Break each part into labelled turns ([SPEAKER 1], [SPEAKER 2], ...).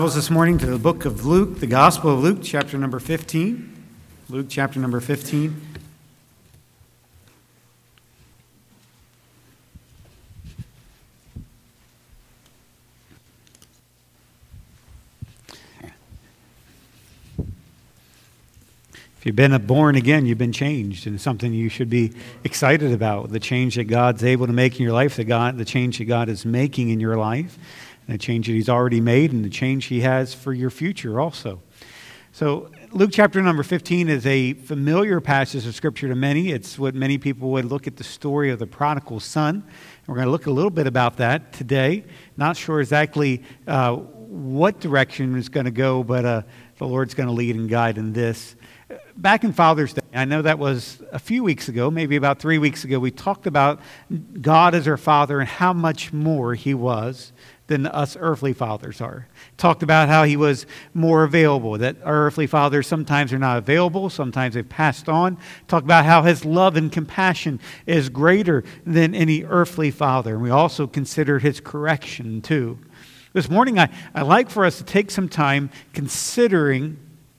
[SPEAKER 1] This morning to the book of Luke, the Gospel of Luke, chapter number 15. Luke, chapter number 15. If you've been born again, you've been changed, and it's something you should be excited about. The change that God's able to make in your life, the change that God is making in your life, and the change that He's already made, and the change He has for your future also. So Luke chapter number 15 is a familiar passage of Scripture to many. It's what many people would look at the story of the prodigal son. And we're going to look a little bit about that today. Not sure exactly what direction it's going to go, but the Lord's going to lead and guide in this. Back in Father's Day, I know that was a few weeks ago, maybe about 3 weeks ago, we talked about God as our Father and how much more He was than us earthly fathers are. Talked about how He was more available, that our earthly fathers sometimes are not available, sometimes they've passed on. Talked about how His love and compassion is greater than any earthly father. And we also considered His correction too. This morning, I'd like for us to take some time considering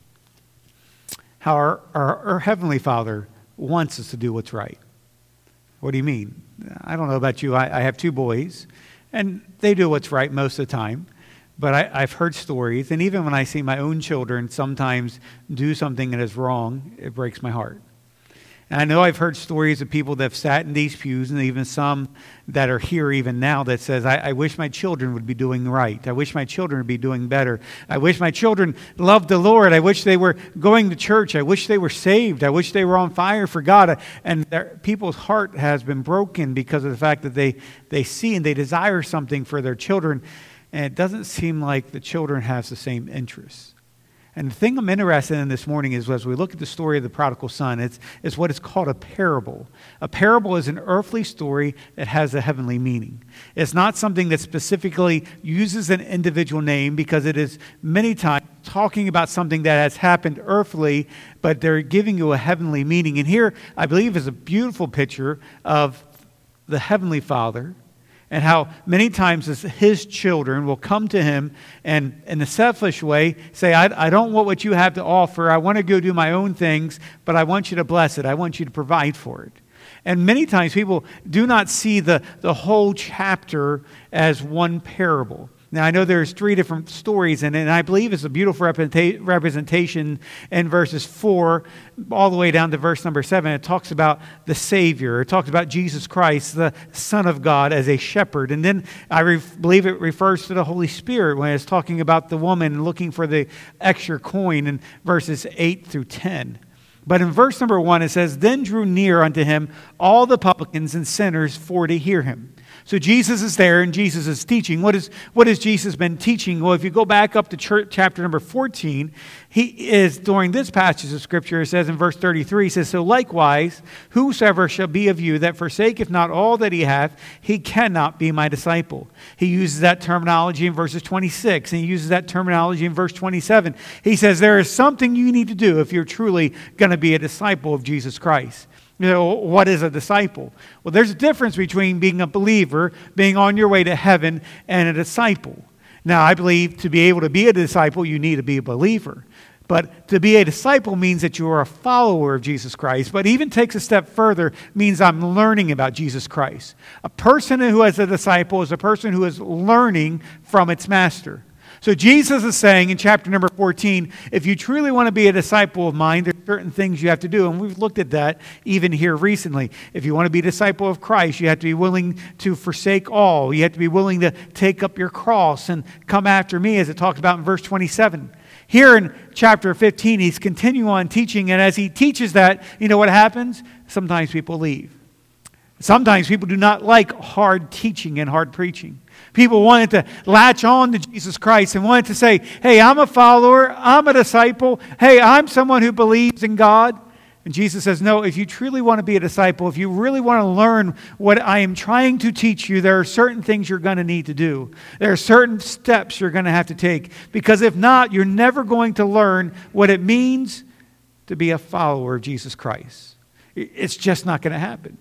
[SPEAKER 1] how our Heavenly Father wants us to do what's right. What do you mean? I don't know about you. I have two boys, and they do what's right most of the time. But I've heard stories, and even when I see my own children sometimes do something that is wrong, it breaks my heart. And I know I've heard stories of people that have sat in these pews, and even some that are here even now, that says, I wish my children would be doing right. I wish my children would be doing better. I wish my children loved the Lord. I wish they were going to church. I wish they were saved. I wish they were on fire for God. And people's heart has been broken because of the fact that they see and they desire something for their children, and it doesn't seem like the children have the same interests. And the thing I'm interested in this morning is, as we look at the story of the prodigal son, it's what is called a parable. A parable is an earthly story that has a heavenly meaning. It's not something that specifically uses an individual name, because it is many times talking about something that has happened earthly, but they're giving you a heavenly meaning. And here, I believe, is a beautiful picture of the Heavenly Father, and how many times His children will come to Him and in a selfish way say, I don't want what you have to offer. I want to go do my own things, but I want you to bless it. I want you to provide for it. And many times people do not see the whole chapter as one parable. Now, I know there's 3 different stories in it, and I believe it's a beautiful representation in verses 4 all the way down to verse number 7. It talks about the Savior. It talks about Jesus Christ, the Son of God, as a shepherd. And then I believe it refers to the Holy Spirit when it's talking about the woman looking for the extra coin in verses 8 through 10. But in verse number 1, it says, "Then drew near unto Him all the publicans and sinners for to hear Him." So Jesus is there, and Jesus is teaching. What has Jesus been teaching? Well, if you go back up to chapter number 14, He is, during this passage of Scripture, it says in verse 33, He says, "So likewise, whosoever shall be of you that forsaketh not all that he hath, he cannot be my disciple." He uses that terminology in verses 26, and He uses that terminology in verse 27. He says there is something you need to do if you're truly going to be a disciple of Jesus Christ. You know, what is a disciple? Well, there's a difference between being a believer, being on your way to heaven, and a disciple. Now, I believe to be able to be a disciple, you need to be a believer. But to be a disciple means that you are a follower of Jesus Christ. But even takes a step further, means I'm learning about Jesus Christ. A person who is a disciple is a person who is learning from its master. So Jesus is saying in chapter number 14, if you truly want to be a disciple of mine, there are certain things you have to do. And we've looked at that even here recently. If you want to be a disciple of Christ, you have to be willing to forsake all. You have to be willing to take up your cross and come after me, as it talks about in verse 27. Here in chapter 15, He's continuing on teaching. And as He teaches that, you know what happens? Sometimes people leave. Sometimes people do not like hard teaching and hard preaching. People wanted to latch on to Jesus Christ and wanted to say, hey, I'm a follower, I'm a disciple, hey, I'm someone who believes in God. And Jesus says, no, if you truly want to be a disciple, if you really want to learn what I am trying to teach you, there are certain things you're going to need to do. There are certain steps you're going to have to take. Because if not, you're never going to learn what it means to be a follower of Jesus Christ. It's just not going to happen.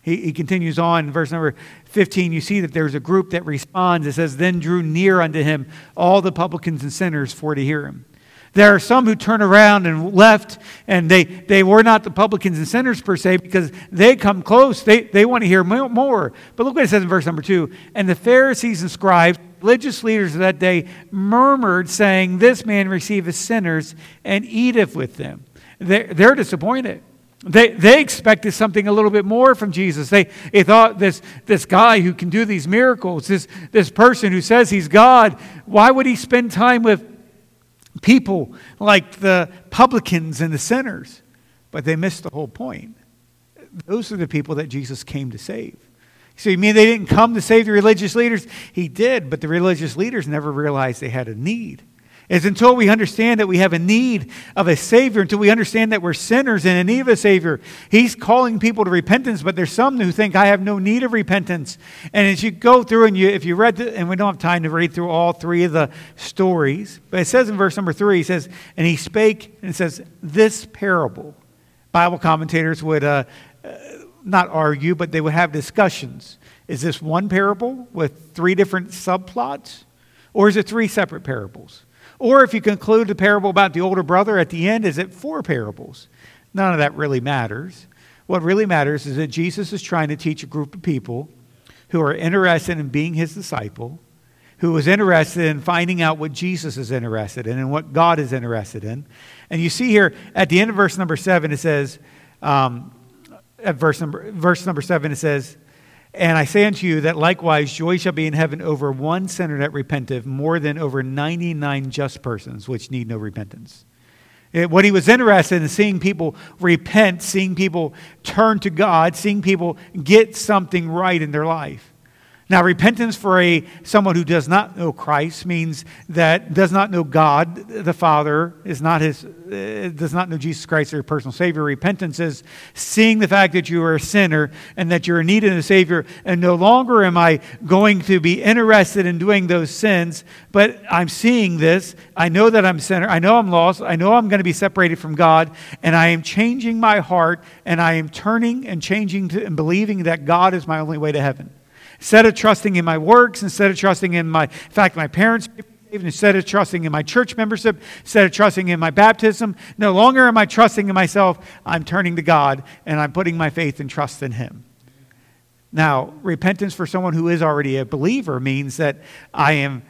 [SPEAKER 1] He continues on in verse number 15. You see that there's a group that responds. It says, then drew near unto him all the publicans and sinners for to hear him. There are some who turn around and left, and they were not the publicans and sinners per se, because they come close. They want to hear more. But look what it says in verse number 2. And the Pharisees and scribes, religious leaders of that day, murmured, saying, this man receiveth sinners and eateth with them. They're disappointed. They expected something a little bit more from Jesus. They thought this guy who can do these miracles, this person who says he's God, why would he spend time with people like the publicans and the sinners? But they missed the whole point. Those are the people that Jesus came to save. So you mean they didn't come to save the religious leaders? He did, but the religious leaders never realized they had a need. It's until we understand that we have a need of a Savior, until we understand that we're sinners and in need of a Savior. He's calling people to repentance, but there's some who think I have no need of repentance. And as you go through and if you read, and we don't have time to read through all three of the stories, but it says in verse number 3, he says, and he spake, and it says, this parable. Bible commentators would not argue, but they would have discussions. Is this one parable with 3 different subplots? Or is it 3 separate parables? Or if you conclude the parable about the older brother at the end, is it 4 parables? None of that really matters. What really matters is that Jesus is trying to teach a group of people who are interested in being his disciple, who is interested in finding out what Jesus is interested in and what God is interested in. And you see here at the end of verse number 7, it says, at verse number 7, it says, and I say unto you that likewise joy shall be in heaven over one sinner that repenteth more than over 99 just persons which need no repentance. What he was interested in seeing people repent, seeing people turn to God, seeing people get something right in their life. Now, repentance for someone who does not know Christ means that does not know God, the Father, does not know Jesus Christ, their personal Savior. Repentance is seeing the fact that you are a sinner and that you're in need of a Savior, and no longer am I going to be interested in doing those sins, but I'm seeing this. I know that I'm a sinner. I know I'm lost. I know I'm going to be separated from God, and I am changing my heart, and I am turning and changing and believing that God is my only way to heaven. Instead of trusting in my works, instead of trusting in my parents, instead of trusting in my church membership, instead of trusting in my baptism, no longer am I trusting in myself. I'm turning to God and I'm putting my faith and trust in him. Now, repentance for someone who is already a believer means that I am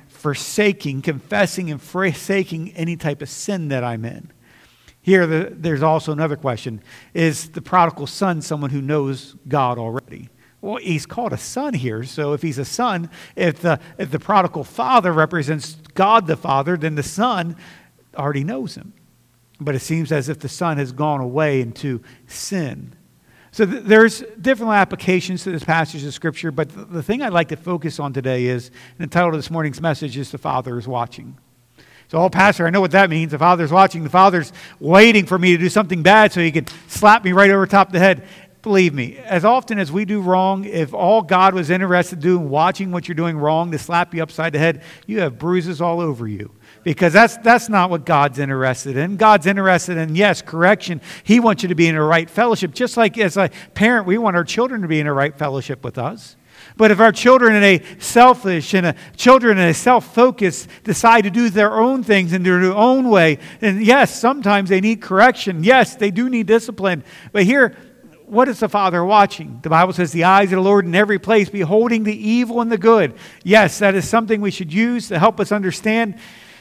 [SPEAKER 1] confessing and forsaking any type of sin that I'm in. Here, there's also another question. Is the prodigal son someone who knows God already? Well, he's called a son here, so if he's a son, if the prodigal father represents God the Father, then the son already knows him. But it seems as if the son has gone away into sin. So there's different applications to this passage of Scripture, but the thing I'd like to focus on today is, and the title of this morning's message is The Father is Watching. So, Pastor, I know what that means. The Father's watching. The Father's waiting for me to do something bad so he can slap me right over top of the head. Believe me, as often as we do wrong, if all God was interested in doing, watching what you're doing wrong to slap you upside the head, you have bruises all over you. Because that's not what God's interested in. God's interested in, yes, correction. He wants you to be in a right fellowship. Just like as a parent, we want our children to be in a right fellowship with us. But if our children in a selfish and children in a self-focus decide to do their own things in their own way, then yes, sometimes they need correction. Yes, they do need discipline. But here, what is the Father watching? The Bible says the eyes of the Lord in every place, beholding the evil and the good. Yes, that is something we should use to help us understand.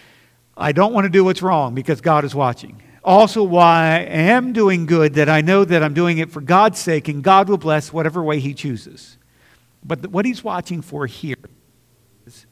[SPEAKER 1] I don't want to do what's wrong because God is watching. Also, why I am doing good, that I know that I'm doing it for God's sake, and God will bless whatever way He chooses. But what He's watching for here is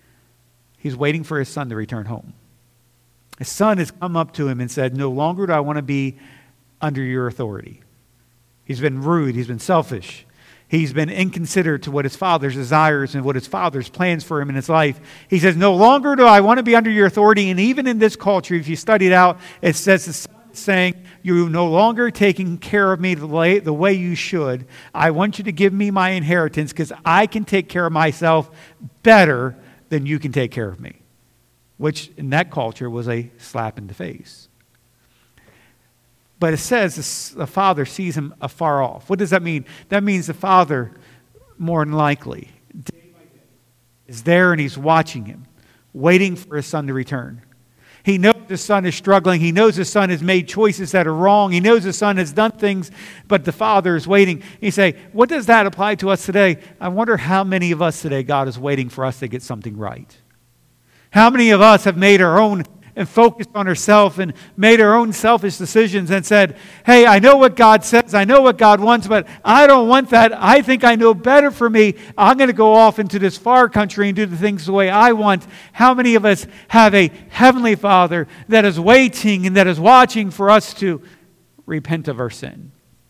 [SPEAKER 1] He's waiting for His son to return home. His son has come up to him and said, no longer do I want to be under your authority. He's been rude. He's been selfish. He's been inconsiderate to what his father's desires and what his father's plans for him in his life. He says, no longer do I want to be under your authority. And even in this culture, if you study it out, it says the son is saying, you're no longer taking care of me the way you should. I want you to give me my inheritance because I can take care of myself better than you can take care of me. Which in that culture was a slap in the face. But it says the father sees him afar off. What does that mean? That means the father, more than likely, day by day, is there and he's watching him, waiting for his son to return. He knows his son is struggling. He knows his son has made choices that are wrong. He knows his son has done things, but the father is waiting. You say, what does that apply to us today? I wonder how many of us today God is waiting for us to get something right. How many of us have made our own and focused on ourselves and made our own selfish decisions and said, hey, I know what God says, I know what God wants, but I don't want that. I think I know better for me. I'm going to go off into this far country and do the things the way I want. How many of us have a heavenly Father that is waiting and that is watching for us to repent of our sin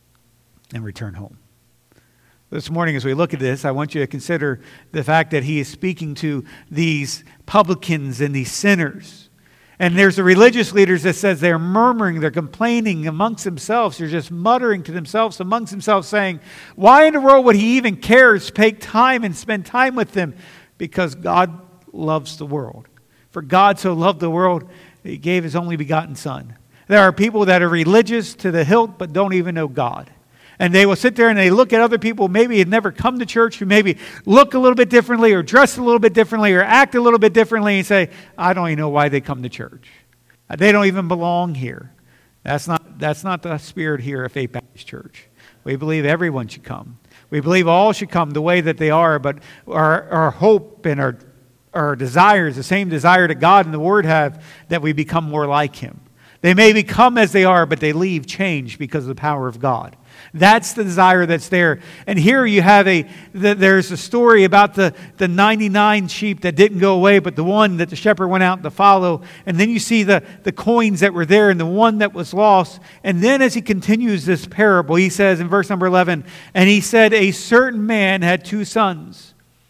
[SPEAKER 1] and return home? This morning, as we look at this, I want you to consider the fact that he is speaking to these publicans and these sinners. And there's the religious leaders that says they're murmuring, they're complaining amongst themselves. They're just muttering to themselves amongst themselves saying, why in the world would he even care to take time and spend time with them? Because God loves the world. For God so loved the world, he gave his only begotten Son. There are people that are religious to the hilt but don't even know God. And they will sit there and they look at other people maybe had never come to church, who maybe look a little bit differently or dress a little bit differently or act a little bit differently and say, I don't even know why they come to church. They don't even belong here. That's not the spirit here at Faith Baptist Church. We believe everyone should come. We believe all should come the way that they are, but our hope and our desires, the same desire that God and the Word have, that we become more like Him. They may become as they are, but they leave changed because of the power of God. That's the desire that's there. And here you have there's a story about the 99 sheep that didn't go away, but the one that the shepherd went out to follow. And then you see the coins that were there and the one that was lost. And then as he continues this parable, he says in verse number 11, and he said, a certain man had 2 sons.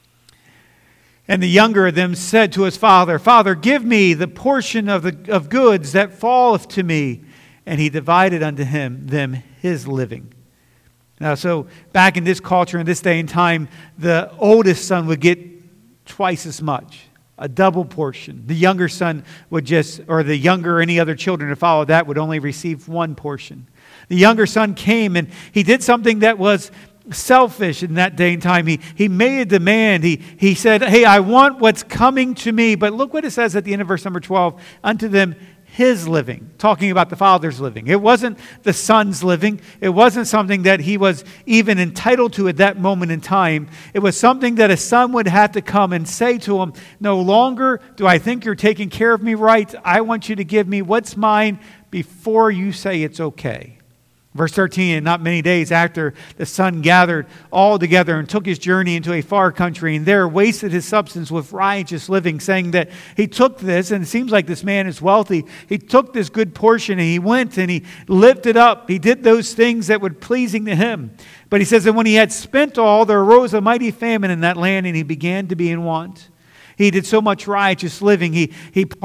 [SPEAKER 1] And the younger of them said to his father, Father, give me the portion of goods that falleth to me. And he divided unto them his living. Now, so back in this culture, in this day and time, the oldest son would get twice as much, a double portion. The younger son would the younger any other children to follow that would only receive 1 portion. The younger son came and he did something that was selfish in that day and time. He made a demand. He said, hey, I want what's coming to me. But look what it says at the end of verse number 12. Unto them his living. Talking about the father's living. It wasn't the son's living. It wasn't something that he was even entitled to at that moment in time. It was something that a son would have to come and say to him, no longer do I think you're taking care of me right. I want you to give me what's mine before you say it's okay. Verse 13, and not many days after, the son gathered all together and took his journey into a far country, and there wasted his substance with riotous living, saying that he took this, and it seems like this man is wealthy, he took this good portion, and he went and he lived it up. He did those things that were pleasing to him. But he says that when he had spent all, there arose a mighty famine in that land, and he began to be in want. He did so much righteous living. He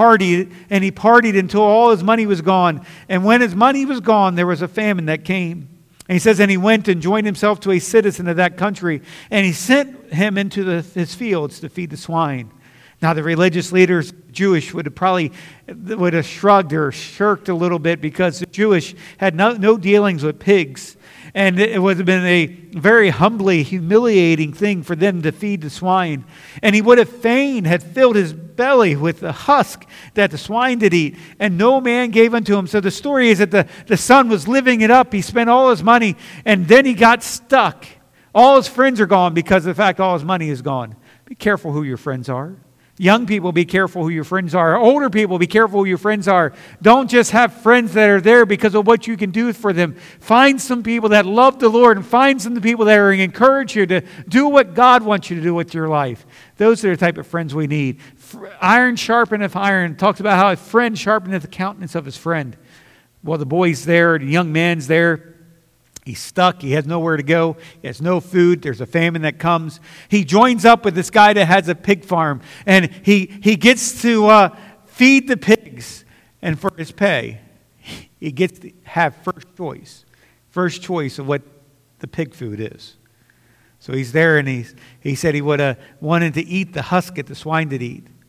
[SPEAKER 1] partied until all his money was gone. And when his money was gone, there was a famine that came. And he says, and he went and joined himself to a citizen of that country. And he sent him into his fields to feed the swine. Now the religious leaders, Jewish, would have shrugged or shirked a little bit because the Jewish had no dealings with pigs. And it would have been a very humbly humiliating thing for them to feed the swine. And he would have fain had filled his belly with the husk that the swine did eat. And no man gave unto him. So the story is that the son was living it up. He spent all his money. And then he got stuck. All his friends are gone because of the fact all his money is gone. Be careful who your friends are. Young people, be careful who your friends are. Older people, be careful who your friends are. Don't just have friends that are there because of what you can do for them. Find some people that love the Lord and find some people that are encourage you to do what God wants you to do with your life. Those are the type of friends we need. Iron sharpeneth iron. Talks about how a friend sharpeneth the countenance of his friend. Well, the boy's there, the young man's there. He's stuck. He has nowhere to go. He has no food. There's a famine that comes. He joins up with this guy that has a pig farm. And he gets to feed the pigs. And for his pay, he gets to have first choice. First choice of what the pig food is. So he's there and he said he would have wanted to eat the husk that the swine did eat.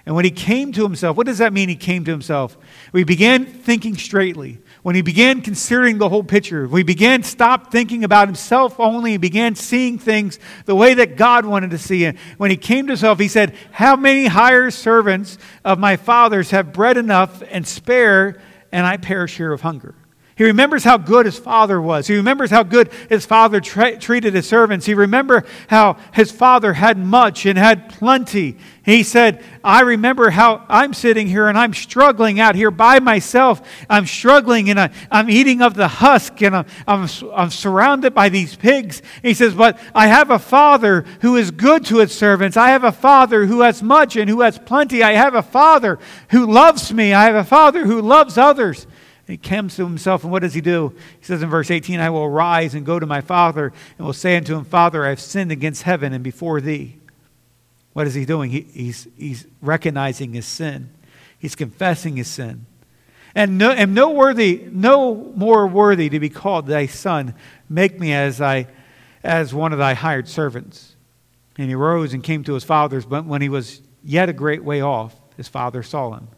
[SPEAKER 1] And when he came to himself, what does that mean, he came to himself? When he began thinking straightly. When he began considering the whole picture. When he began stop thinking about himself only. He began seeing things the way that God wanted to see it. When he came to himself, he said, how many hired servants of my father's have bread enough and spare, and I perish here of hunger? He remembers how good his father was. He remembers how good his father treated his servants. He remembered how his father had much and had plenty. He said, I remember how I'm sitting here and I'm struggling out here by myself. I'm struggling and I'm eating of the husk and I'm surrounded by these pigs. He says, but I have a father who is good to his servants. I have a father who has much and who has plenty. I have a father who loves me. I have a father who loves others. He comes to himself, and what does he do? He says in verse 18, I will arise and go to my father, and will say unto him, Father, I have sinned against heaven and before thee. What is he doing? He's recognizing his sin. He's confessing his sin. And no more worthy to be called thy son. Make me as one of thy hired servants. And he rose and came to his father's, but when he was yet a great way off, his father saw him.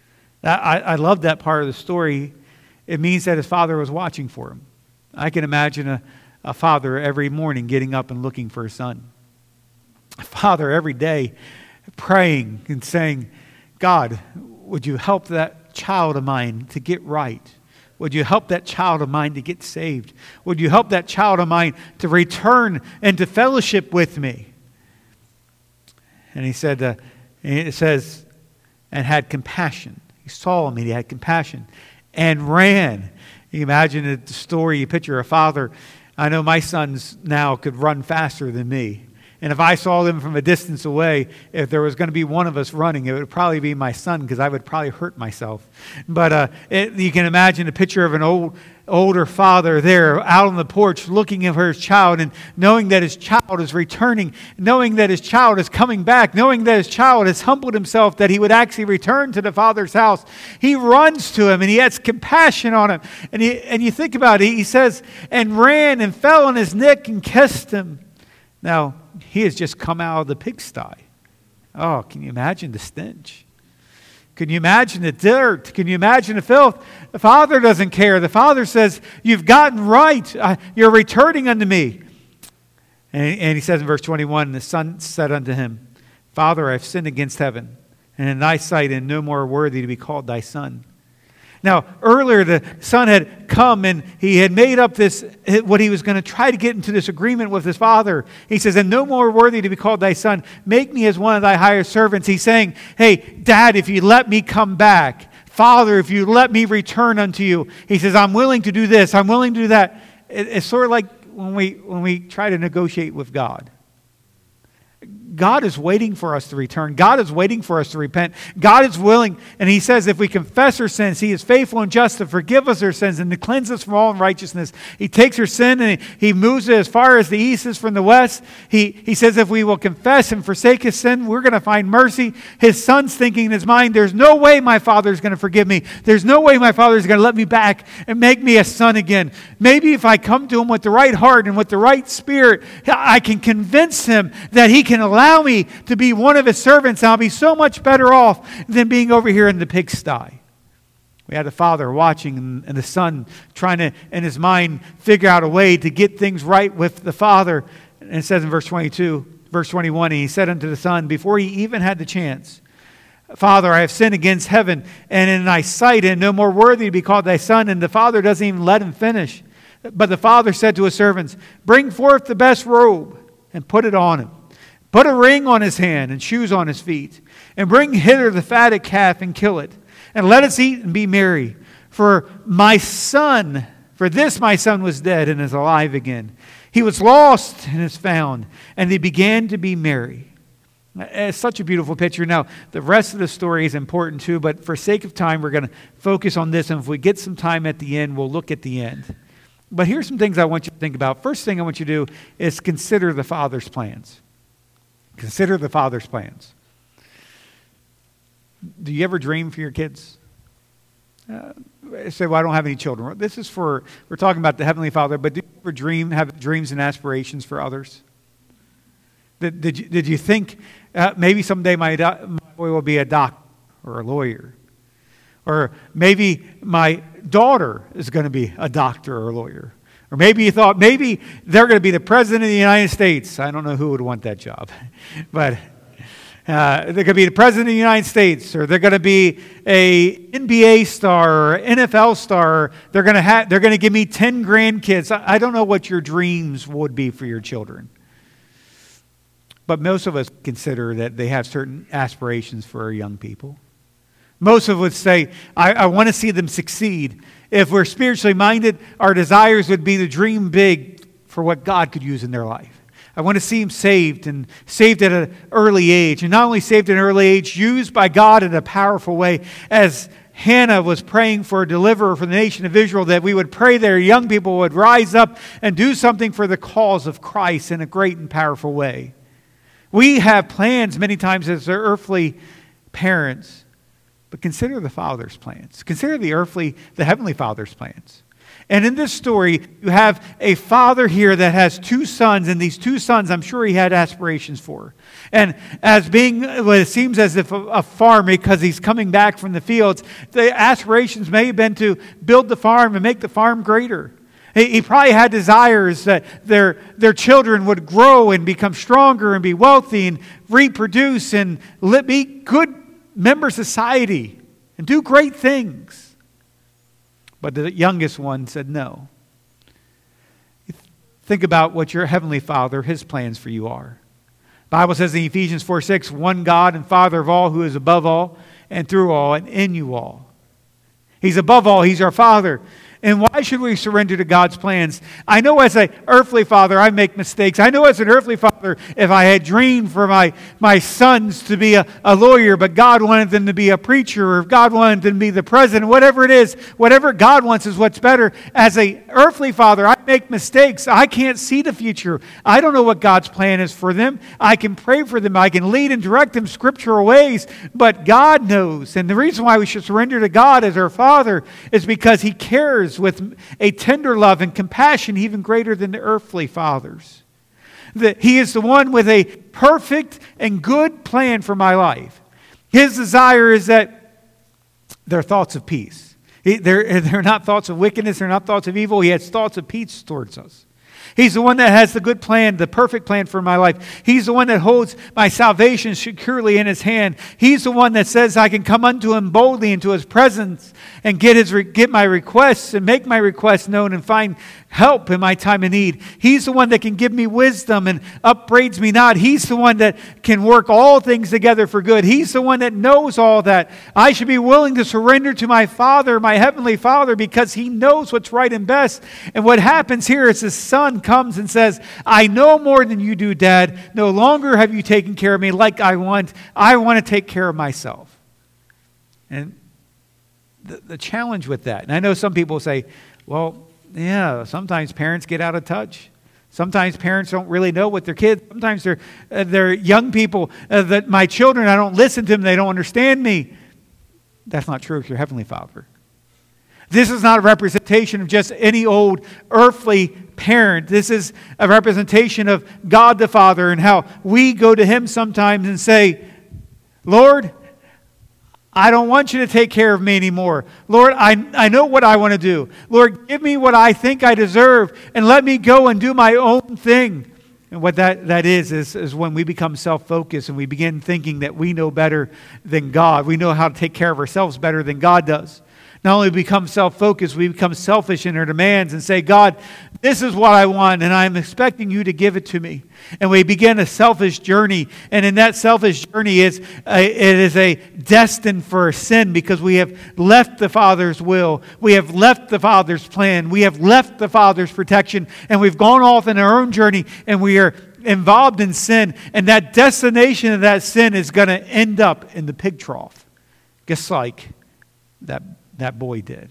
[SPEAKER 1] I love that part of the story. It means that his father was watching for him. I can imagine a father every morning getting up and looking for his son. A father every day praying and saying, God, would you help that child of mine to get right? Would you help that child of mine to get saved? Would you help that child of mine to return and to fellowship with me? And he said, it says, and had compassion. He saw him and he had compassion and ran. You imagine the story, you picture a father. I know my sons now could run faster than me. And if I saw them from a distance away, if there was going to be one of us running, it would probably be my son because I would probably hurt myself. But you can imagine a picture of an older father there out on the porch looking at his child and knowing that his child is returning, knowing that his child is coming back, knowing that his child has humbled himself that he would actually return to the father's house. He runs to him and he has compassion on him. And you think about it, he says, and ran and fell on his neck and kissed him. Now, he has just come out of the pigsty. Oh, can you imagine the stench? Can you imagine the dirt? Can you imagine the filth? The father doesn't care. The father says, you've gotten right. You're returning unto me. And he says in verse 21, the son said unto him, Father, I have sinned against heaven, and in thy sight, and no more worthy to be called thy son. Now, earlier the son had come and he had made up what he was going to try to get into this agreement with his father. He says, and no more worthy to be called thy son. Make me as one of thy hired servants. He's saying, hey, Dad, if you let me come back. Father, if you let me return unto you. He says, I'm willing to do this. I'm willing to do that. It's sort of like when we try to negotiate with God. God is waiting for us to return. God is waiting for us to repent. God is willing, and he says if we confess our sins, he is faithful and just to forgive us our sins and to cleanse us from all unrighteousness. He takes our sin and he moves it as far as the east is from the west. He says if we will confess and forsake his sin, we're going to find mercy. His son's thinking in his mind, there's no way my father is going to forgive me. There's no way my father is going to let me back and make me a son again. Maybe if I come to him with the right heart and with the right spirit, I can convince him that he can allow me to be one of his servants. I'll be so much better off than being over here in the pigsty. We had a father watching and the son trying to, in his mind, figure out a way to get things right with the father. And it says in verse 21, he said unto the son, before he even had the chance, Father, I have sinned against heaven and in thy sight, and no more worthy to be called thy son. And the father doesn't even let him finish. But the father said to his servants, bring forth the best robe and put it on him. Put a ring on his hand and shoes on his feet, and bring hither the fatted calf and kill it, and let us eat and be merry. For this my son was dead and is alive again. He was lost and is found, and they began to be merry. It's such a beautiful picture. Now, the rest of the story is important too, but for sake of time, we're going to focus on this, and if we get some time at the end, we'll look at the end. But here's some things I want you to think about. First thing I want you to do is consider the Father's plans. Consider the Father's plans. Do you ever dream for your kids? Say, well, I don't have any children. We're talking about the Heavenly Father, but do you ever have dreams and aspirations for others? Did you think maybe someday my boy will be a doctor or a lawyer. Or maybe my daughter is going to be a doctor or a lawyer. Or maybe you thought, maybe they're going to be the president of the United States. I don't know who would want that job. But they're going to be the president of the United States. Or they're going to be a NBA star or NFL star. They're going to give me 10 grandkids. I don't know what your dreams would be for your children. But most of us consider that they have certain aspirations for our young people. Most of us would say, I want to see them succeed. If we're spiritually minded, our desires would be to dream big for what God could use in their life. I want to see them saved, and saved at an early age. And not only saved at an early age, used by God in a powerful way. As Hannah was praying for a deliverer for the nation of Israel, that we would pray that our young people would rise up and do something for the cause of Christ in a great and powerful way. We have plans many times as their earthly parents. But consider the Father's plans. Consider the Heavenly Father's plans. And in this story, you have a father here that has two sons, and these two sons, I'm sure he had aspirations for. And as being what it seems as if a farmer, because he's coming back from the fields, the aspirations may have been to build the farm and make the farm greater. He probably had desires that their children would grow and become stronger and be wealthy and reproduce and be good member society and do great things. But the youngest one said no. Think about what your Heavenly Father, His plans for you are. The Bible says in Ephesians 4:6, one God and Father of all, who is above all and through all and in you all. He's above all. He's our Father. And why should we surrender to God's plans? I know as an earthly father, I make mistakes. I know as an earthly father, if I had dreamed for my sons to be a lawyer, but God wanted them to be a preacher, or if God wanted them to be the president, whatever it is, whatever God wants is what's better. As an earthly father, I make mistakes. I can't see the future. I don't know what God's plan is for them. I can pray for them. I can lead and direct them scriptural ways, but God knows. And the reason why we should surrender to God as our Father is because He cares with a tender love and compassion even greater than the earthly fathers. That He is the one with a perfect and good plan for my life. His desire is that they're thoughts of peace. They're not thoughts of wickedness. They're not thoughts of evil. He has thoughts of peace towards us. He's the one that has the good plan, the perfect plan for my life. He's the one that holds my salvation securely in His hand. He's the one that says I can come unto Him boldly into His presence and get my requests and make my requests known and find help in my time of need. He's the one that can give me wisdom and upbraids me not. He's the one that can work all things together for good. He's the one that knows all that. I should be willing to surrender to my Father, my Heavenly Father, because He knows what's right and best. And what happens here is His Son comes and says, I know more than you do, Dad. No longer have you taken care of me like I want. I want to take care of myself. And the challenge with that, and I know some people say, well, yeah, sometimes parents get out of touch. Sometimes parents don't really know what their kids, sometimes they're young people, that my children, I don't listen to them, they don't understand me. That's not true of your Heavenly Father. This is not a representation of just any old earthly parent. This is a representation of God the Father and how we go to Him sometimes and say, Lord, I don't want you to take care of me anymore. Lord, I know what I want to do. Lord, give me what I think I deserve and let me go and do my own thing. And what that is when we become self-focused and we begin thinking that we know better than God. We know how to take care of ourselves better than God does. Not only become self-focused, we become selfish in our demands and say, God, this is what I want, and I'm expecting you to give it to me. And we begin a selfish journey. And in that selfish journey, it is a destined for sin because we have left the Father's will. We have left the Father's plan. We have left the Father's protection. And we've gone off in our own journey, and we are involved in sin. And that destination of that sin is going to end up in the pig trough, just like that boy did.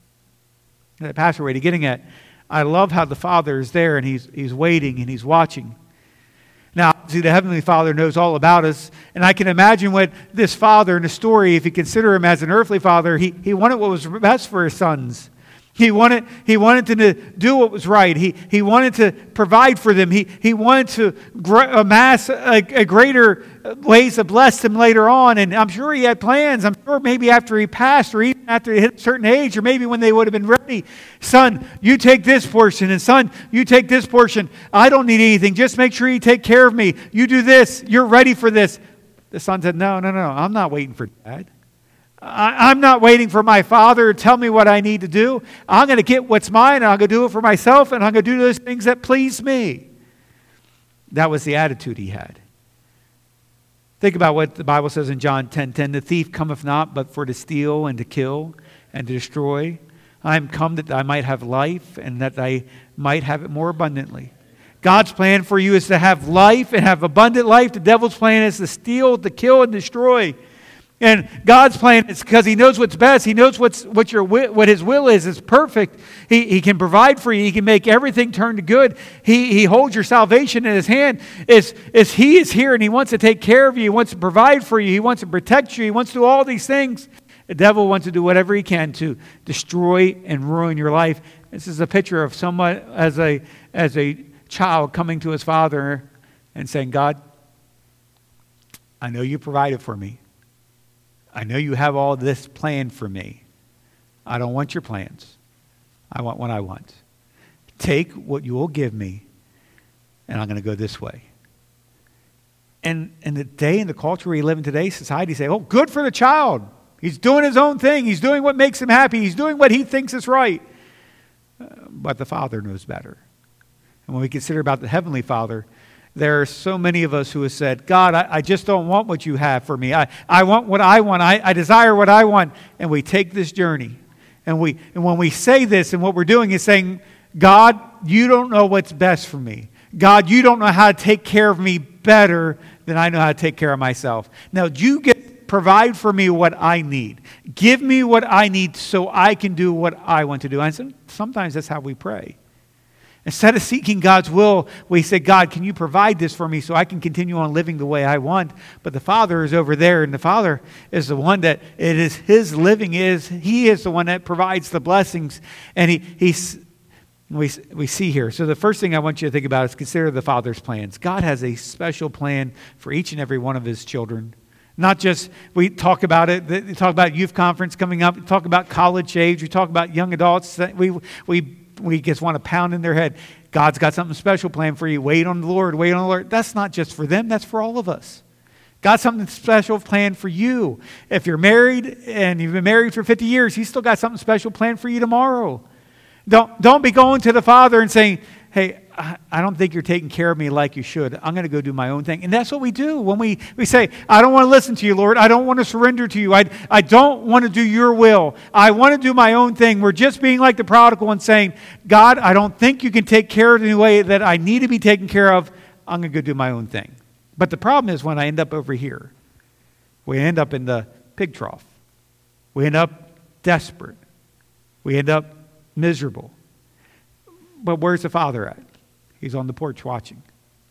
[SPEAKER 1] Pastor Wade, getting at, I love how the Father is there and he's waiting and he's watching. Now, obviously, the Heavenly Father knows all about us, and I can imagine what this father in the story, if you consider him as an earthly father, he wanted what was best for his sons. He wanted them to do what was right. He wanted to provide for them. He wanted to amass a greater ways to bless them later on. And I'm sure he had plans. I'm sure maybe after he passed, or even after he hit a certain age, or maybe when they would have been ready. Son, you take this portion, and son, you take this portion. I don't need anything. Just make sure you take care of me. You do this. You're ready for this. The son said, no. I'm not waiting for Dad. I'm not waiting for my father to tell me what I need to do. I'm going to get what's mine, and I'm going to do it for myself, and I'm going to do those things that please me. That was the attitude he had. Think about what the Bible says in John 10:10. The thief cometh not but for to steal and to kill and to destroy. I am come that I might have life, and that I might have it more abundantly. God's plan for you is to have life and have abundant life. The devil's plan is to steal, to kill, and destroy. And God's plan is because He knows what's best. He knows what His will is. It's perfect. He can provide for you. He can make everything turn to good. He holds your salvation in His hand. He is here, and He wants to take care of you. He wants to provide for you. He wants to protect you. He wants to do all these things. The devil wants to do whatever he can to destroy and ruin your life. This is a picture of someone as a child coming to his father and saying, God, I know you provided for me. I know you have all this planned for me. I don't want your plans. I want what I want. Take what you will give me, and I'm going to go this way. And in the day and the culture we live in today, society say, oh, good for the child. He's doing his own thing. He's doing what makes him happy. He's doing what he thinks is right. But the Father knows better. And when we consider about the Heavenly Father, there are so many of us who have said, God, I just don't want what you have for me. I want what I want. I desire what I want. And we take this journey. And when we say this, and what we're doing is saying, God, you don't know what's best for me. God, you don't know how to take care of me better than I know how to take care of myself. Now, you provide for me what I need. Give me what I need so I can do what I want to do. And sometimes that's how we pray. Instead of seeking God's will, we say, God, can you provide this for me so I can continue on living the way I want? But the Father is over there, and the Father is the one that it is His living He is the one that provides the blessings. And we see here. So the first thing I want you to think about is consider the Father's plans. God has a special plan for each and every one of His children. Not just, we talk about it, we talk about youth conference coming up, we talk about college age, we talk about young adults. We just want to pound in their head, God's got something special planned for you. Wait on the Lord, wait on the Lord. That's not just for them, that's for all of us. God's something special planned for you. If you're married and you've been married for 50 years, He's still got something special planned for you tomorrow. Don't be going to the Father and saying, hey, I don't think you're taking care of me like you should. I'm going to go do my own thing. And that's what we do when we say, I don't want to listen to you, Lord. I don't want to surrender to you. I don't want to do your will. I want to do my own thing. We're just being like the prodigal and saying, God, I don't think you can take care of me the way that I need to be taken care of. I'm going to go do my own thing. But the problem is when I end up over here, we end up in the pig trough. We end up desperate. We end up miserable. But where's the Father at? He's on the porch watching.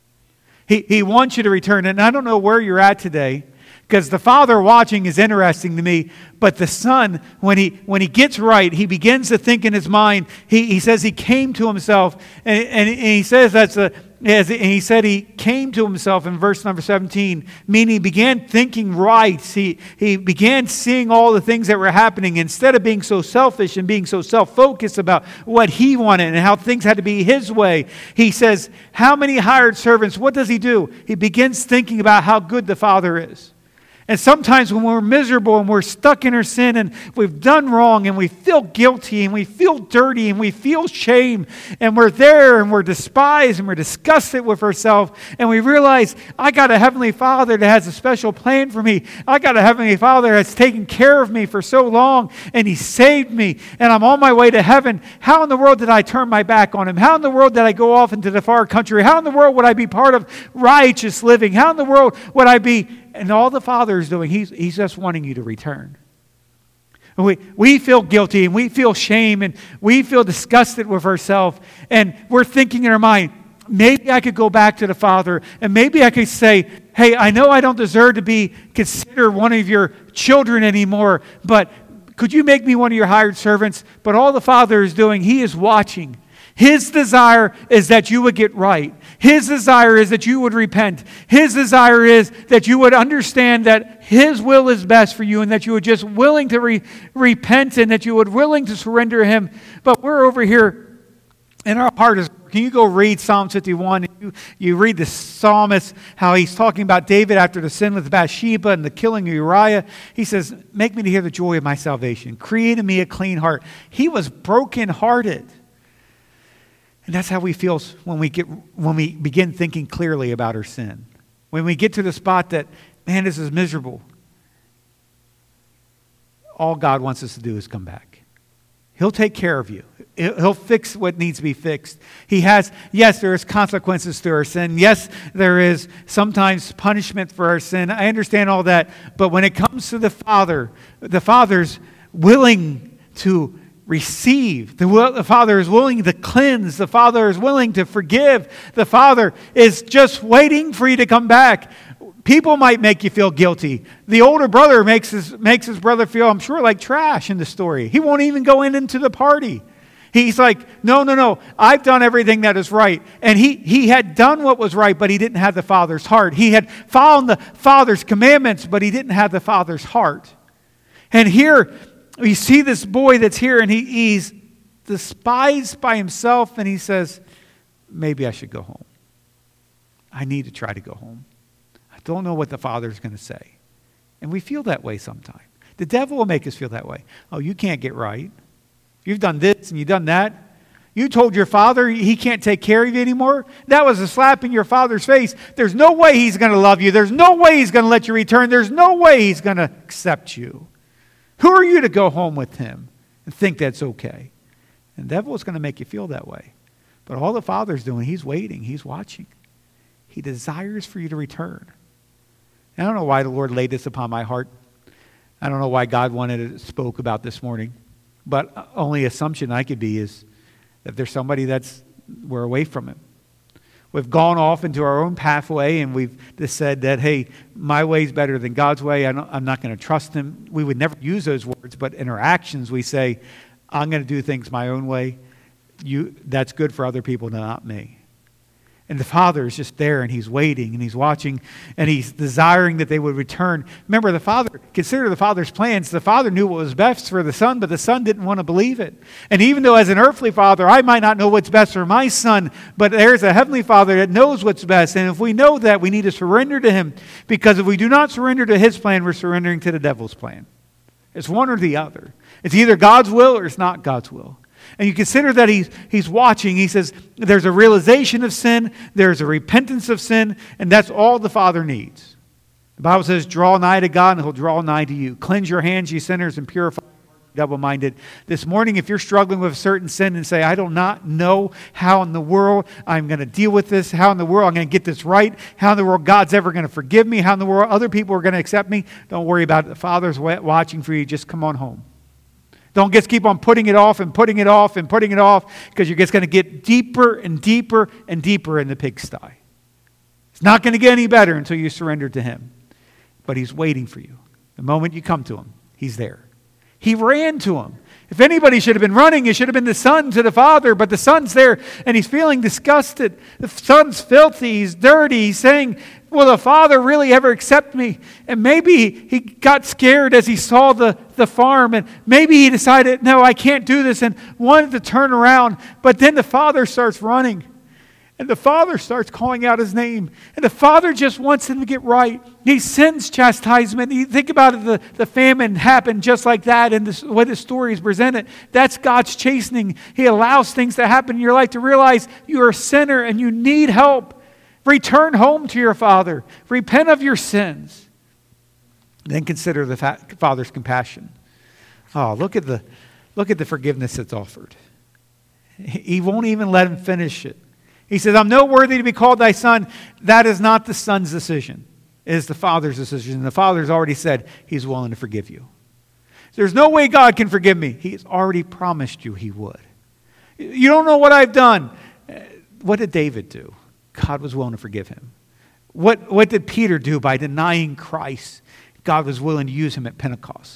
[SPEAKER 1] He wants you to return. And I don't know where you're at today, because the Father watching is interesting to me. But the Son, when he gets right, he begins to think in his mind. He says he came to himself. And he says he said he came to himself in verse number 17, meaning he began thinking right. He began seeing all the things that were happening. Instead of being so selfish and being so self-focused about what he wanted and how things had to be his way, he says, how many hired servants, what does he do? He begins thinking about how good the Father is. And sometimes when we're miserable and we're stuck in our sin and we've done wrong and we feel guilty and we feel dirty and we feel shame and we're there and we're despised and we're disgusted with ourselves and we realize, I got a Heavenly Father that has a special plan for me. I got a Heavenly Father that's taken care of me for so long and He saved me and I'm on my way to heaven. How in the world did I turn my back on Him? How in the world did I go off into the far country? How in the world would I be part of righteous living? How in the world would I be? And all the Father is doing, He's just wanting you to return. We feel guilty and we feel shame and we feel disgusted with ourselves. And we're thinking in our mind, maybe I could go back to the Father and maybe I could say, hey, I know I don't deserve to be considered one of your children anymore, but could you make me one of your hired servants? But all the Father is doing, He is watching. His desire is that you would get right. His desire is that you would repent. His desire is that you would understand that His will is best for you and that you would just willing to repent and that you would willing to surrender to Him. But we're over here and our heart is, can you go read Psalm 51? You read the psalmist, how he's talking about David after the sin with Bathsheba and the killing of Uriah. He says, make me to hear the joy of my salvation. Create in me a clean heart. He was brokenhearted. And that's how we feel when we begin thinking clearly about our sin. When we get to the spot that, man, this is miserable. All God wants us to do is come back. He'll take care of you. He'll fix what needs to be fixed. Yes, there is consequences to our sin. Yes, there is sometimes punishment for our sin. I understand all that. But when it comes to the Father's willing to receive. The Father is willing to cleanse. The Father is willing to forgive. The Father is just waiting for you to come back. People might make you feel guilty. The older brother makes his brother feel, I'm sure, like trash in the story. He won't even go into the party. He's like, no, I've done everything that is right. And he had done what was right, but he didn't have the Father's heart. He had followed the Father's commandments, but he didn't have the Father's heart. And here, we see this boy that's here, and he's despised by himself, and he says, maybe I should go home. I need to try to go home. I don't know what the Father's going to say. And we feel that way sometimes. The devil will make us feel that way. Oh, you can't get right. You've done this and you've done that. You told your father he can't take care of you anymore. That was a slap in your father's face. There's no way he's going to love you. There's no way he's going to let you return. There's no way he's going to accept you. Who are you to go home with him and think that's okay? And the devil is going to make you feel that way. But all the Father's doing, He's waiting. He's watching. He desires for you to return. I don't know why the Lord laid this upon my heart. I don't know why God wanted it spoke about this morning. But only assumption I could be is that there's somebody we're away from Him. We've gone off into our own pathway and we've just said that, hey, my way is better than God's way. I'm not going to trust Him. We would never use those words, but in our actions we say, I'm going to do things my own way. That's good for other people, not me. And the Father is just there and He's waiting and He's watching and He's desiring that they would return. Remember, consider the Father's plans. The Father knew what was best for the Son, but the Son didn't want to believe it. And even though as an earthly father, I might not know what's best for my son, but there's a heavenly Father that knows what's best. And if we know that, we need to surrender to Him, because if we do not surrender to His plan, we're surrendering to the devil's plan. It's one or the other. It's either God's will or it's not God's will. And you consider that he's watching. He says there's a realization of sin, there's a repentance of sin, and that's all the Father needs. The Bible says, draw nigh to God and He'll draw nigh to you. Cleanse your hands, ye sinners, and purify double-minded. This morning, if you're struggling with a certain sin and say, I do not know how in the world I'm going to deal with this, how in the world I'm going to get this right, how in the world God's ever going to forgive me, how in the world other people are going to accept me, don't worry about it. The Father's watching for you. Just come on home. Don't just keep on putting it off and putting it off and putting it off, because you're just going to get deeper and deeper and deeper in the pigsty. It's not going to get any better until you surrender to Him. But He's waiting for you. The moment you come to Him, He's there. He ran to Him. If anybody should have been running, it should have been the Son to the Father, but the Son's there and He's feeling disgusted. The Son's filthy, He's dirty, He's saying, will the Father really ever accept me? And maybe he got scared as he saw the farm, and maybe he decided, no, I can't do this, and wanted to turn around. But then the Father starts running, and the Father starts calling out His name, and the Father just wants him to get right. He sends chastisement. You think about it, the famine happened just like that, and the way the story is presented. That's God's chastening. He allows things to happen in your life to realize you're a sinner and you need help. Return home to your Father. Repent of your sins. Then consider the Father's compassion. Oh, look at the forgiveness that's offered. He won't even let him finish it. He says, I'm not worthy to be called thy son. That is not the Son's decision. It is the Father's decision. And the Father's already said He's willing to forgive you. There's no way God can forgive me. He's already promised you He would. You don't know what I've done. What did David do? God was willing to forgive him. What did Peter do by denying Christ? God was willing to use him at Pentecost.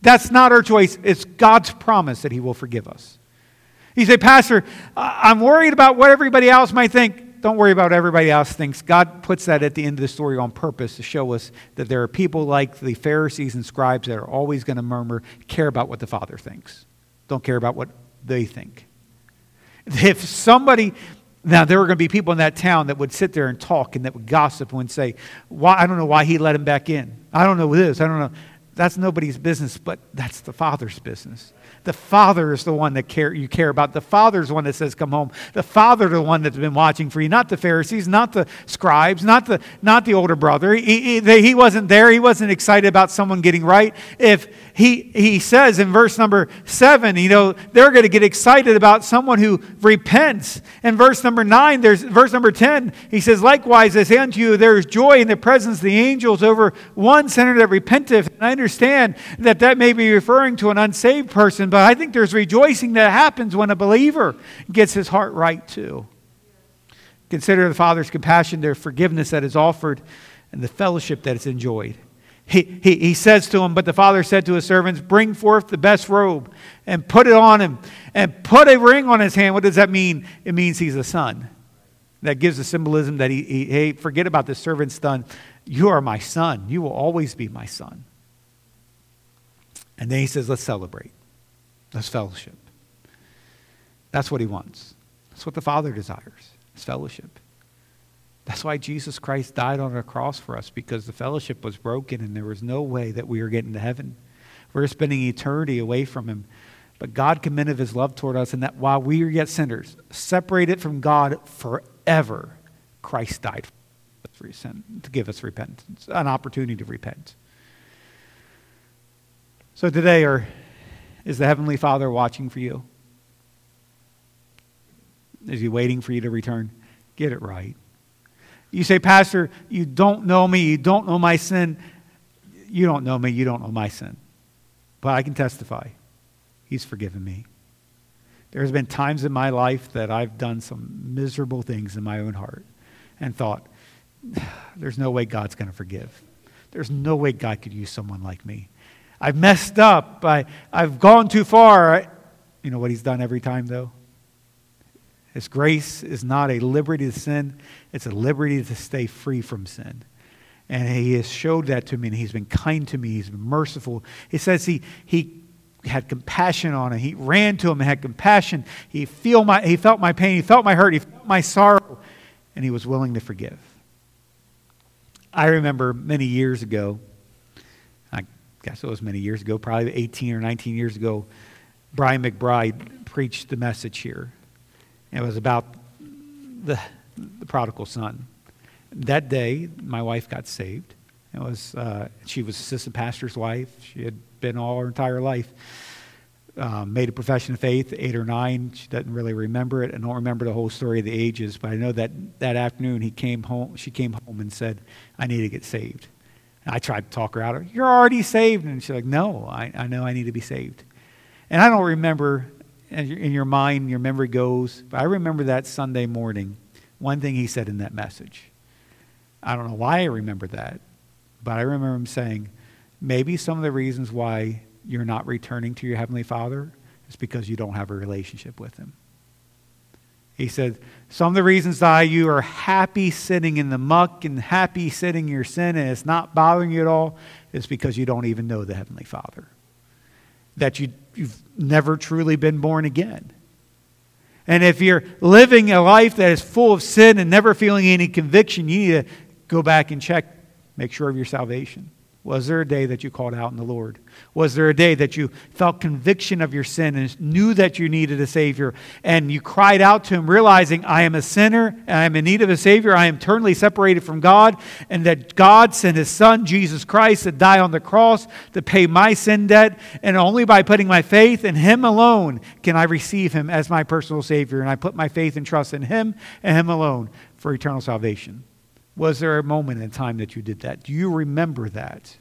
[SPEAKER 1] That's not our choice. It's God's promise that he will forgive us. You say, Pastor, I'm worried about what everybody else might think. Don't worry about what everybody else thinks. God puts that at the end of the story on purpose to show us that there are people like the Pharisees and scribes that are always going to murmur, care about what the Father thinks. Don't care about what they think. If somebody... Now, there were going to be people in that town that would sit there and talk and that would gossip and say, "Why? I don't know why he let him back in. I don't know this. I don't know." That's nobody's business, but that's the Father's business. The Father is the one that you care about. The Father is the one that says, "Come home." The Father is the one that's been watching for you, not the Pharisees, not the scribes, not the older brother. He wasn't there. He wasn't excited about someone getting right. If he says in verse number 7, they're going to get excited about someone who repents. In verse number 9, verse number 10, he says, "Likewise, I say unto you, there is joy in the presence of the angels over one sinner that repenteth." And I understand that may be referring to an unsaved person, but I think there's rejoicing that happens when a believer gets his heart right too. Consider the Father's compassion, their forgiveness that is offered, and the fellowship that is enjoyed. He says to him, "But the Father said to his servants, bring forth the best robe and put it on him and put a ring on his hand." What does that mean? It means he's a son. That gives the symbolism that hey, forget about the servant's son. You are my son. You will always be my son. And then he says, let's celebrate. Let's fellowship. That's what he wants. That's what the Father desires. It's fellowship. That's why Jesus Christ died on a cross for us, because the fellowship was broken and there was no way that we were getting to heaven. We were spending eternity away from him. But God commended his love toward us, and that while we were yet sinners, separated from God forever, Christ died for sin, to give us repentance, an opportunity to repent. So today, is the Heavenly Father watching for you? Is he waiting for you to return? Get it right. You say, "Pastor, you don't know me. You don't know my sin." You don't know me. You don't know my sin. But I can testify. He's forgiven me. There's been times in my life that I've done some miserable things in my own heart and thought, there's no way God's going to forgive. There's no way God could use someone like me. I've messed up. I've gone too far. You know what he's done every time, though? His grace is not a liberty to sin. It's a liberty to stay free from sin. And he has showed that to me, and he's been kind to me. He's been merciful. He says he had compassion on him. He ran to him and had compassion. He felt my pain. He felt my hurt. He felt my sorrow. And he was willing to forgive. I remember many years ago, I guess it was many years ago, probably 18 or 19 years ago, Brian McBride preached the message here. It was about the prodigal son. That day, my wife got saved. She was assistant pastor's wife. She had been all her entire life. Made a profession of faith, 8 or 9. She doesn't really remember it. I don't remember the whole story of the ages, but I know that afternoon she came home and said, "I need to get saved." And I tried to talk her out of it. "You're already saved." And she's like, "No, I know I need to be saved." And I don't remember, in your mind, your memory goes, but I remember that Sunday morning, one thing he said in that message. I don't know why I remember that, but I remember him saying, maybe some of the reasons why you're not returning to your Heavenly Father is because you don't have a relationship with him. He said, some of the reasons why you are happy sitting in the muck and happy sitting in your sin and it's not bothering you at all is because you don't even know the Heavenly Father. That you've never truly been born again. And if you're living a life that is full of sin and never feeling any conviction, you need to go back and check, make sure of your salvation. Was there a day that you called out in the Lord? Was there a day that you felt conviction of your sin and knew that you needed a Savior? And you cried out to him, realizing, I am a sinner, and I am in need of a Savior. I am eternally separated from God, and that God sent his Son, Jesus Christ, to die on the cross to pay my sin debt. And only by putting my faith in him alone can I receive him as my personal Savior. And I put my faith and trust in him and him alone for eternal salvation. Was there a moment in time that you did that? Do you remember that?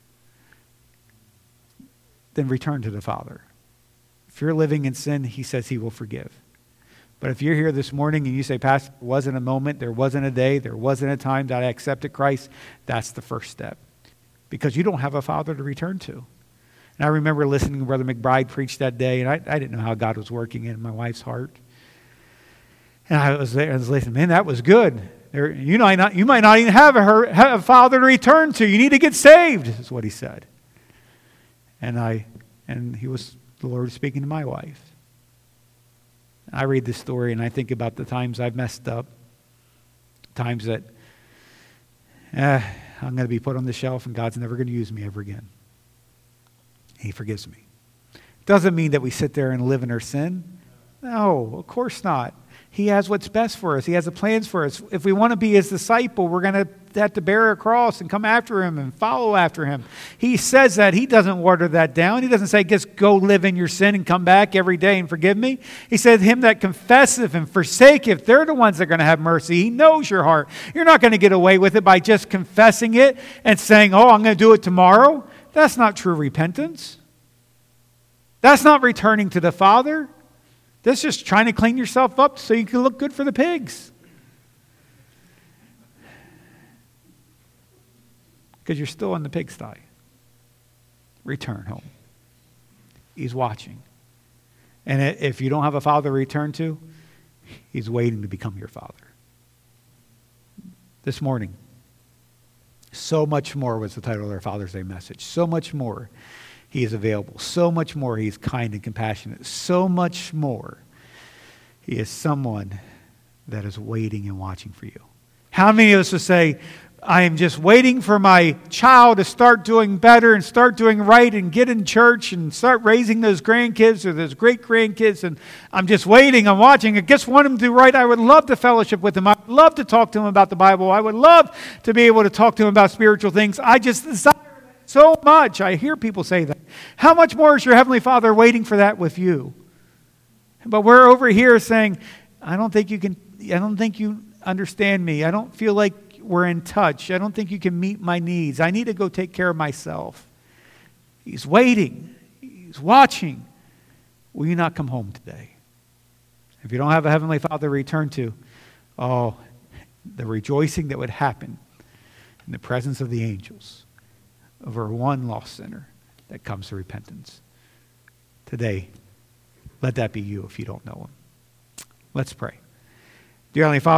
[SPEAKER 1] Then return to the Father. If you're living in sin, he says he will forgive. But if you're here this morning and you say, Pastor, there wasn't a moment, there wasn't a day, there wasn't a time that I accepted Christ, that's the first step. Because you don't have a Father to return to. And I remember listening to Brother McBride preach that day, and I didn't know how God was working in my wife's heart. And I was there, I was listening, man, that was good. You might not even have a father to return to. You need to get saved, is what he said. And the Lord was speaking to my wife. I read this story and I think about the times I've messed up, times that I'm going to be put on the shelf and God's never going to use me ever again. He forgives me. Doesn't mean that we sit there and live in our sin. No, of course not. He has what's best for us. He has the plans for us. If we want to be his disciple, we're going to have to bear a cross and come after him and follow after him. He says that. He doesn't water that down. He doesn't say, just go live in your sin and come back every day and forgive me. He said, him that confesseth and forsaketh, they're the ones that are going to have mercy. He knows your heart. You're not going to get away with it by just confessing it and saying, oh, I'm going to do it tomorrow. That's not true repentance. That's not returning to the Father. That's just trying to clean yourself up so you can look good for the pigs. Because you're still in the pigsty. Return home. He's watching. And if you don't have a father to return to, he's waiting to become your father. This morning, so much more was the title of our Father's Day message. So much more. He is available. So much more. He is kind and compassionate. So much more. He is someone that is waiting and watching for you. How many of us would say, I am just waiting for my child to start doing better and start doing right and get in church and start raising those grandkids or those great-grandkids, and I'm just waiting, I'm watching. I just want him to do right. I would love to fellowship with him. I would love to talk to him about the Bible. I would love to be able to talk to him about spiritual things. I just desire so much. I hear people say that. How much more is your Heavenly Father waiting for that with you? But we're over here saying, I don't think you understand me. I don't feel like we're in touch. I don't think you can meet my needs. I need to go take care of myself. He's waiting. He's watching. Will you not come home today? If you don't have a Heavenly Father to return to, oh, the rejoicing that would happen in the presence of the angels over one lost sinner that comes to repentance. Today, let that be you if you don't know him. Let's pray. Dear Heavenly Father,